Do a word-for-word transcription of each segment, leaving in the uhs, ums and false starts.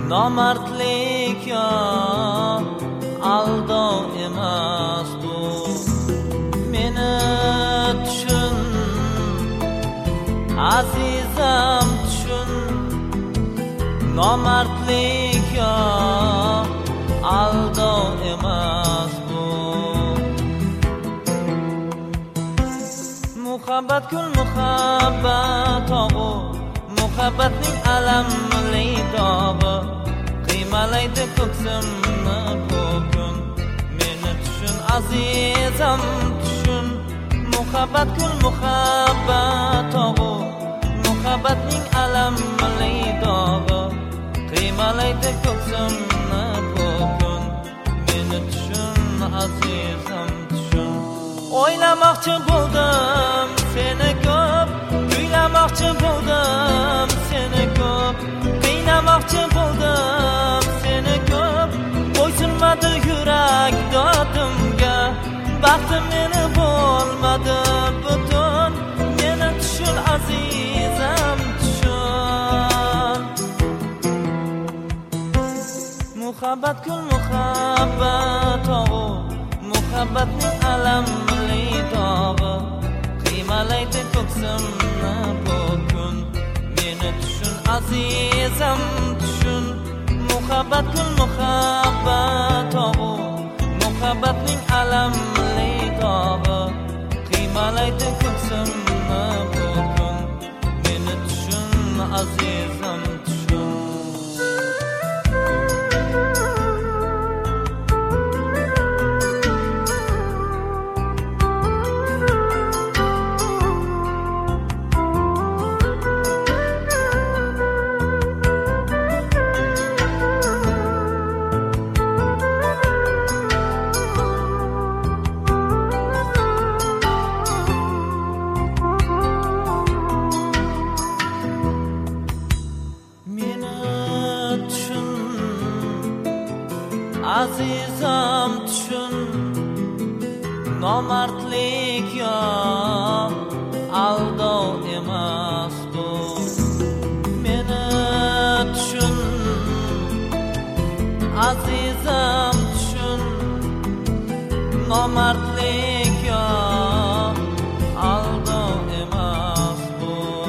nomardlik yo aldov emas bu. Meni tushun azizam, tushun nomardlik yo aldov emas bu. Muhabbat kul muhabbat og'u, muhabbatning alamli dog'i qiymalaydi ko'ksimni bu kun. Meni tushun azizam, tushun muhabbat kul muhabbat og'u, muhabbatning alamli dog'i qiymalaydi ko'ksimni bu kun. Meni tushun azizam, tushun. O'ylamoqchi bo'ldim seni ko'p, kuylamoqchi bo'ldim seni ko'p, qiynamoqchi bo'ldim seni ko'p. Bo'ysunmadi yurak dodimga, baxtim meni bo'lmadi butun. Meni tushun azizam, tushun. Muhabbat kul muhabbat og'u, muhabbatning alamli dog'i qiymalaydi ko'ksimni bu kun. Meni tushun azizam, tushun muhabbat kul muhabbat og'u, muhabbatning alamli dog'i qiymalaydi ko'ksimni bu kun. Meni tushun azizam, tushun. Azizam, tushun nomardlik yo aldov emas bu. Meni tushun azizam, tushun nomardlik yo aldov emas bu.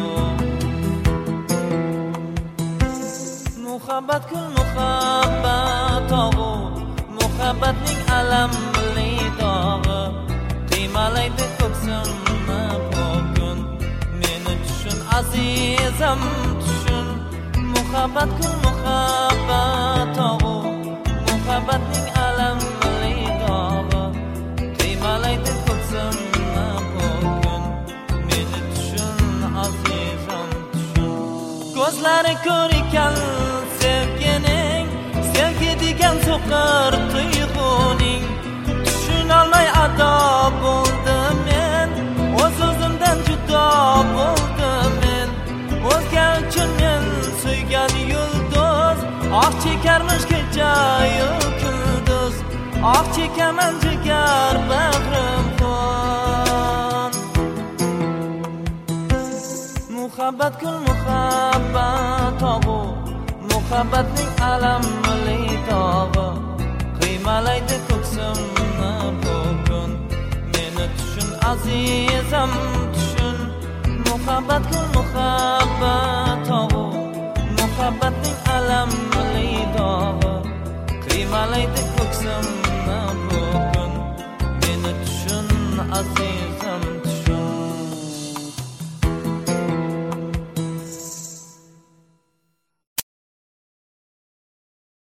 Muhabbat kul muhabbat og'u, muhabbatning alamli dog'i qiymalaydi ko'ksimni bu kun. Meni tushun azizam, tushun muhabbat kul muhabbat og'u, muhabbatning alamli dog'i qiymalaydi ko'ksimni bu kun. Meni tushun azizam, tushun. Ko'zlari ko'r ekan sevgining, sevgi degan so'qir tuyg'uning. Tushunolmay ado bo'ldim men, o'z o'zimdan judo bo'ldim men. O'zga uchun men suygan yulduz, oh chekarmish kecha-yu kunduz. Oh chekaman jigar bag'rim qon. Muhabbat kul muhabbat og'u, muhabbatning alamli dog'i qiymalaydi ko'ksimni bu kun. Meni tushun azizam, tushun muhabbat kul muhabbat og'u, muhabbatning alamli dog'i qiymalaydi ko'ksimni bu kun. Meni tushun azizam.